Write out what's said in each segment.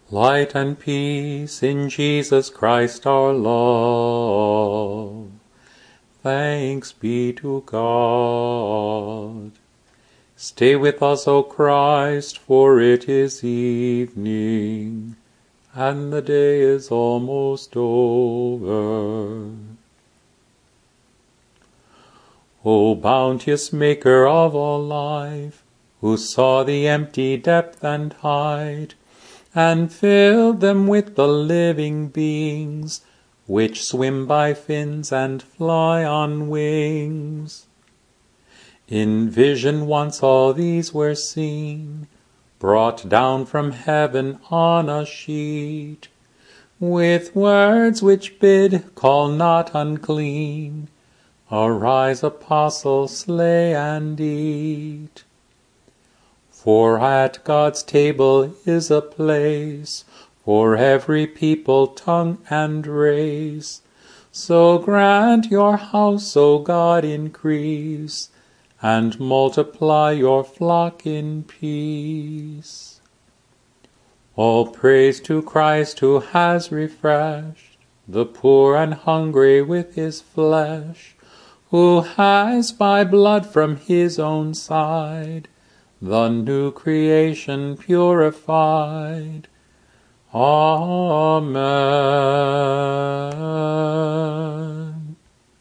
Light and peace in Jesus Christ our Lord. Thanks be to God. Stay with us, O Christ, for it is evening, and the day is almost over. O bounteous Maker of all life, who saw the empty depth and height, and filled them with the living beings, which swim by fins and fly on wings. In vision once all these were seen, brought down from heaven on a sheet, with words which bid, call not unclean, arise, apostles, slay and eat. For at God's table is a place for every people, tongue, and race. So grant your house, O God, increase, and multiply your flock in peace. All praise to Christ, who has refreshed the poor and hungry with his flesh, who has by blood from his own side the new creation purified. Amen.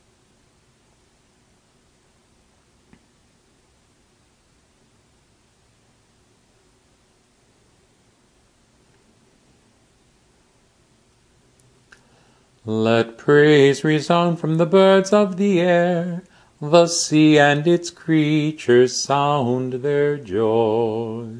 Let praise resound from the birds of the air, the sea and its creatures sound their joy.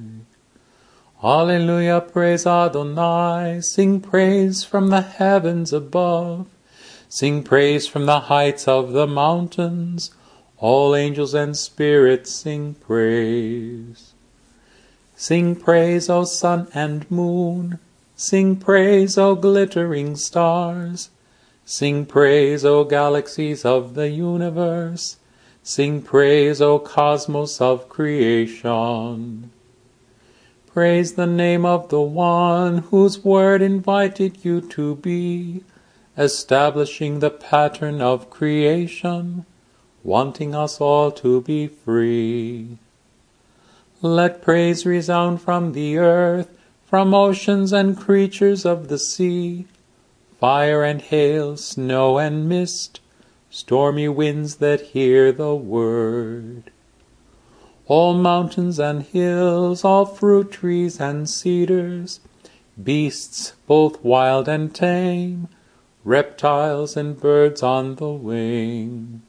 Alleluia, praise Adonai, sing praise from the heavens above, sing praise from the heights of the mountains, all angels and spirits sing praise. Sing praise, O sun and moon, sing praise, O glittering stars, sing praise, O galaxies of the universe, sing praise, O cosmos of creation. Praise the name of the one whose word invited you to be, establishing the pattern of creation, wanting us all to be free. Let praise resound from the earth, from oceans and creatures of the sea, fire and hail, snow and mist, stormy winds that hear the word. All mountains and hills, all fruit trees and cedars, beasts both wild and tame, reptiles and birds on the wing.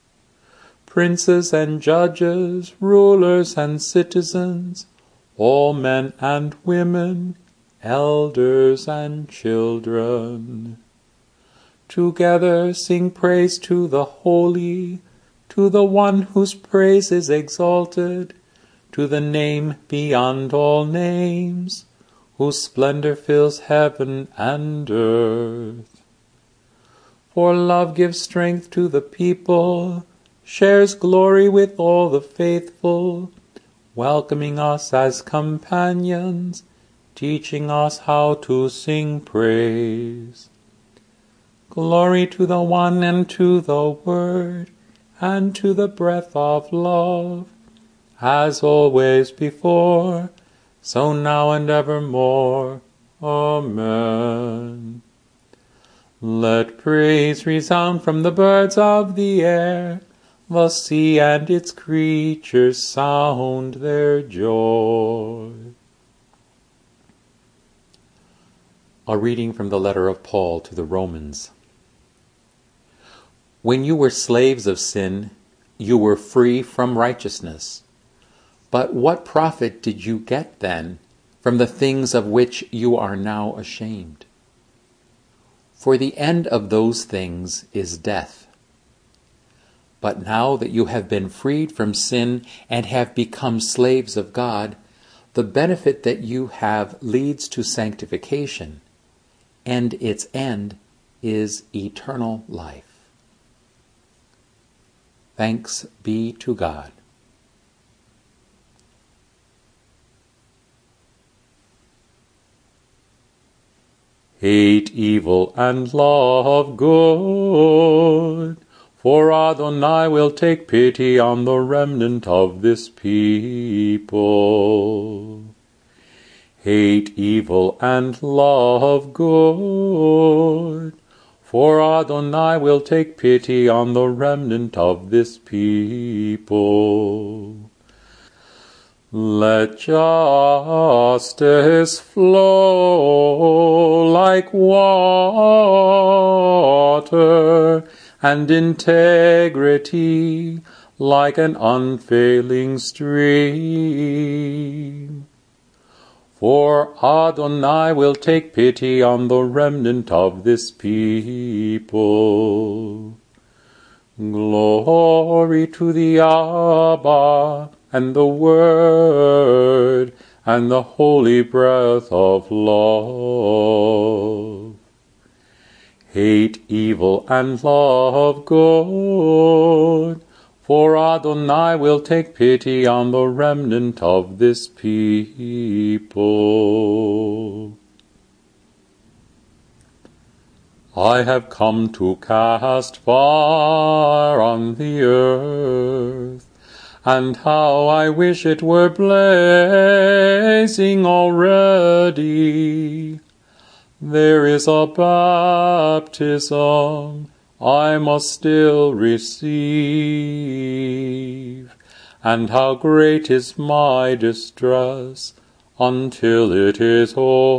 Princes and judges, rulers and citizens, all men and women, elders and children. Together sing praise to the Holy, to the one whose praise is exalted, to the name beyond all names, whose splendor fills heaven and earth. For love gives strength to the people, shares glory with all the faithful, welcoming us as companions, teaching us how to sing praise. Glory to the One and to the Word, and to the breath of love, as always before, so now and evermore. Amen. Let praise resound from the birds of the air, the sea and its creatures sound their joy. A reading from the letter of Paul to the Romans. When you were slaves of sin, you were free from righteousness. But what profit did you get then from the things of which you are now ashamed? For the end of those things is death. But now that you have been freed from sin and have become slaves of God, the benefit that you have leads to sanctification, and its end is eternal life. Thanks be to God. Hate evil and love good, for Adonai will take pity on the remnant of this people. Hate evil and love good, for Adonai will take pity on the remnant of this people. Let justice flow like water, and integrity like an unfailing stream. For Adonai will take pity on the remnant of this people. Glory to the Abba, and the Word, and the holy breath of love. Hate evil and love good, for Adonai will take pity on the remnant of this people. I have come to cast fire on the earth, and how I wish it were blazing already. There is a baptism I must still receive, and how great is my distress until it is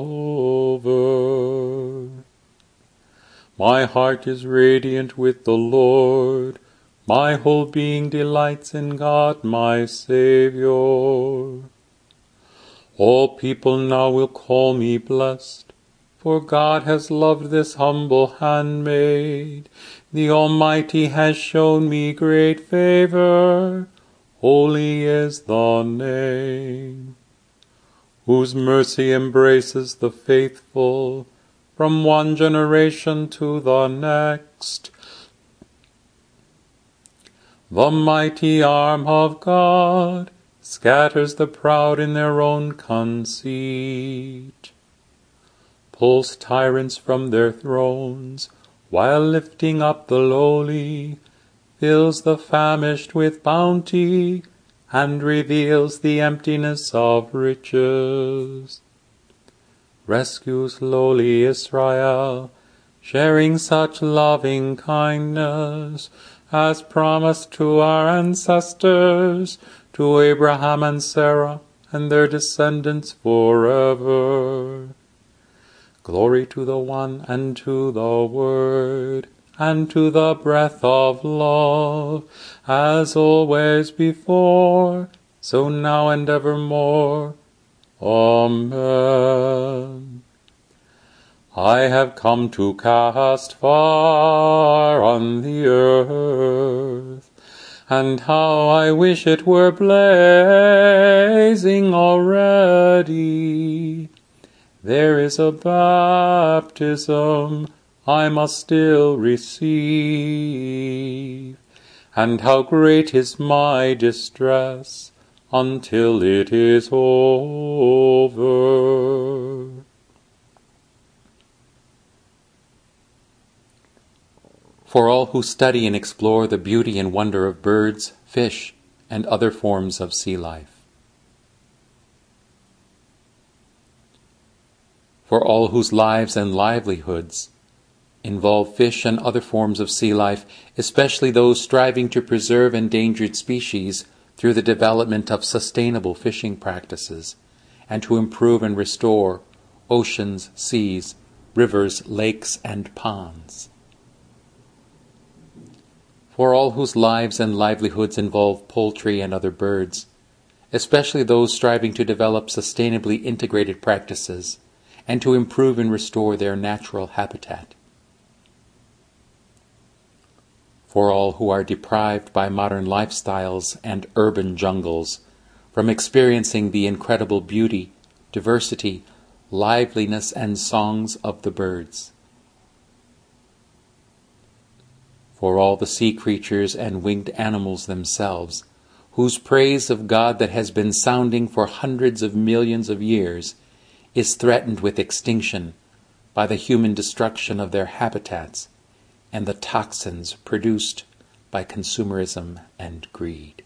over. My heart is radiant with the Lord, my whole being delights in God my Saviour. All people now will call me blessed, for God has loved this humble handmaid. The Almighty has shown me great favor. Holy is the name, whose mercy embraces the faithful from one generation to the next. The mighty arm of God scatters the proud in their own conceit, pulls tyrants from their thrones, while lifting up the lowly, fills the famished with bounty, and reveals the emptiness of riches. Rescues lowly Israel, sharing such loving kindness as promised to our ancestors, to Abraham and Sarah and their descendants forever. Glory to the One, and to the Word, and to the breath of love, as always before, so now and evermore. Amen. I have come to cast fire on the earth, and how I wish it were blazing already. There is a baptism I must still receive, and how great is my distress until it is over. For all who study and explore the beauty and wonder of birds, fish, and other forms of sea life. For all whose lives and livelihoods involve fish and other forms of sea life, especially those striving to preserve endangered species through the development of sustainable fishing practices, and to improve and restore oceans, seas, rivers, lakes, and ponds. For all whose lives and livelihoods involve poultry and other birds, especially those striving to develop sustainably integrated practices, and to improve and restore their natural habitat. For all who are deprived by modern lifestyles and urban jungles from experiencing the incredible beauty, diversity, liveliness, and songs of the birds. For all the sea creatures and winged animals themselves, whose praise of God that has been sounding for hundreds of millions of years is threatened with extinction by the human destruction of their habitats and the toxins produced by consumerism and greed.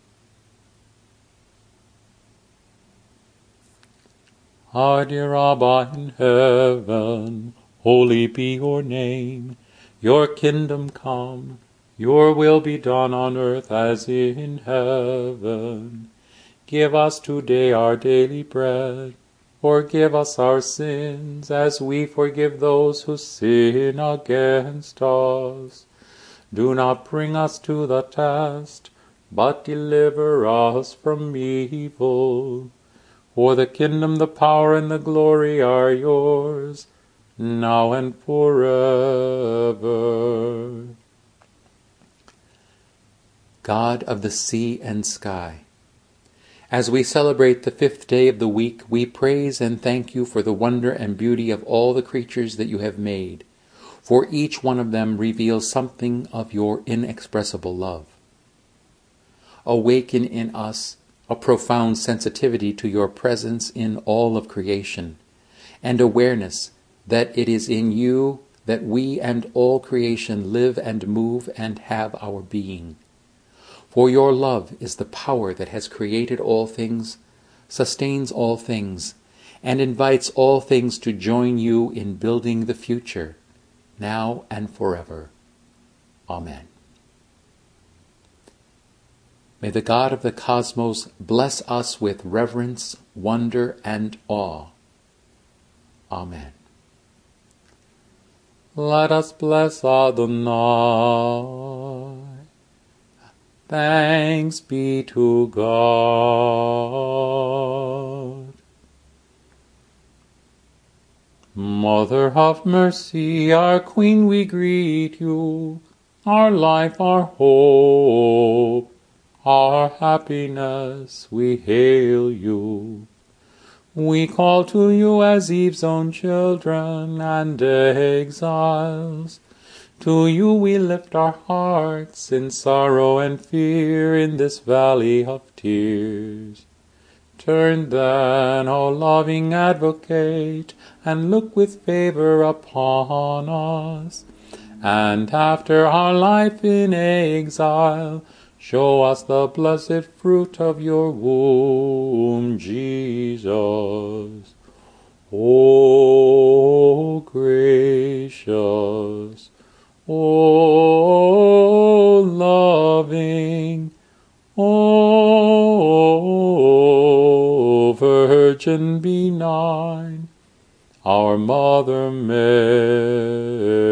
Our dear Abba in heaven, holy be your name. Your kingdom come, your will be done on earth as in heaven. Give us today our daily bread. Forgive us our sins, as we forgive those who sin against us. Do not bring us to the test, but deliver us from evil. For the kingdom, the power, and the glory are yours, now and forever. God of the sea and sky, as we celebrate the 5th day of the week, we praise and thank you for the wonder and beauty of all the creatures that you have made, for each one of them reveals something of your inexpressible love. Awaken in us a profound sensitivity to your presence in all of creation, and awareness that it is in you that we and all creation live and move and have our being. For your love is the power that has created all things, sustains all things, and invites all things to join you in building the future, now and forever. Amen. May the God of the cosmos bless us with reverence, wonder, and awe. Amen. Let us bless Adonai. Thanks be to God. Mother of mercy, our Queen, we greet you, our life, our hope, our happiness, we hail you. We call to you as Eve's own children and exiles. To you we lift our hearts in sorrow and fear in this valley of tears. Turn then, O loving Advocate, and look with favor upon us. And after our life in exile, show us the blessed fruit of your womb, Jesus. O gracious, O loving, O Virgin benign, our Mother Mary.